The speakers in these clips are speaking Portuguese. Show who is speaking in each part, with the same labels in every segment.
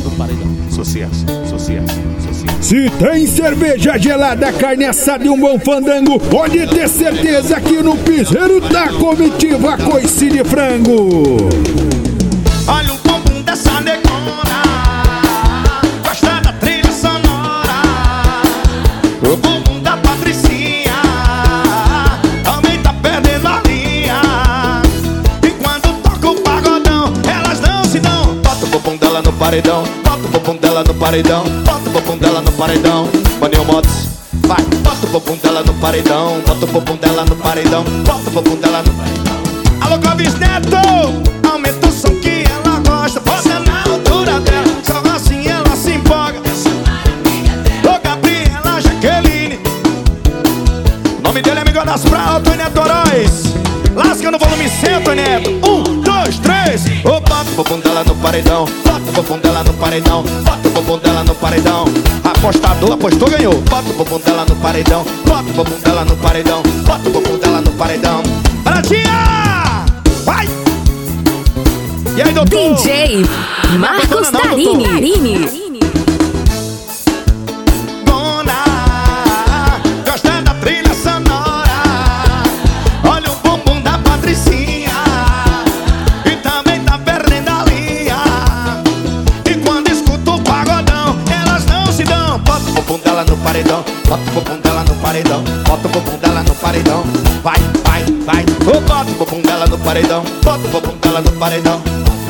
Speaker 1: do paredão. Sucesso, sucesso, sucesso.
Speaker 2: Se tem cerveja gelada, carne assada e um bom fandango, pode ter certeza que no piseiro da comitiva coice de frango.
Speaker 3: Olha o bumbum dessa negona, gosta da trilha sonora. O bumbum da Patricinha também tá perdendo a linha. E quando toca o pagodão, elas não se dão. Bota o bumbum dela no paredão, bota o bumbum dela no paredão, bota o bumbum dela no paredão. Maninho Motos, vai, bota o bumbum dela no paredão, bota o bumbum dela no paredão, bota o bumbum dela no paredão. Alô, Clóvis Neto, aumenta o som que ela gosta, bota na altura dela, só assim ela se empolga. Ô, Gabriela Jaqueline, o nome dele é Amigo das Praia, Antônio Toróis. Lasca no volume 100, Antônio Neto. 1, 2, 3. Ô, bota o bumbum dela no paredão, bota o bumbum dela no paredão, bota o bumbum dela no paredão. Apostador apostou, ganhou. Bota o bumbum dela no paredão, bota o bumbum dela no paredão, bota o bumbum dela no paredão. Baratinha! Vai! E aí, doutor?
Speaker 4: DJ Marcos Tarini.
Speaker 3: Gona, gosta da trilha sonora. Olha o bumbum da Patricinha e também tá perdendo a linha. E quando escuta o pagodão, elas não se dão. Bota o bumbum dela no paredão, bota o bumbum dela no paredão, bota o bumbum dela no paredão. Vai, vai, vai. Oh, bota o bumbum dela no paredão, bota o bumbum dela no paredão.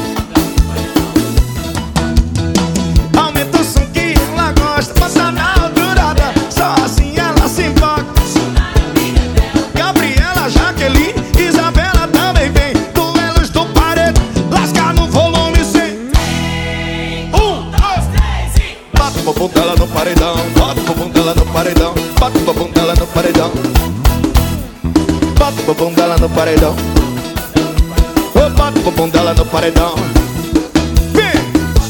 Speaker 3: Aumenta o som que ela gosta, bota na altura dela, só assim ela se empolga. Gabriela Jaqueline, Isabela também vem. Duelos do paredão, lasca no volume 100. 1, 2, 3 e... Bota o bumbum dela no paredão, bota o bumbum dela no paredão, bota o bumbum dela no paredão. Bota o bumbum dela no paredão. Oh, bota o bumbum dela no paredão. Vem!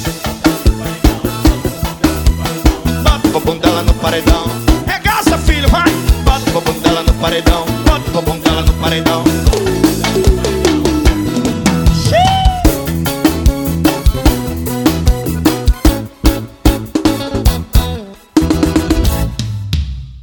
Speaker 3: Bota o bumbum dela no paredão. Regaça, filho, vai! Bota o bumbum dela no paredão. Bota o bumbum dela no paredão.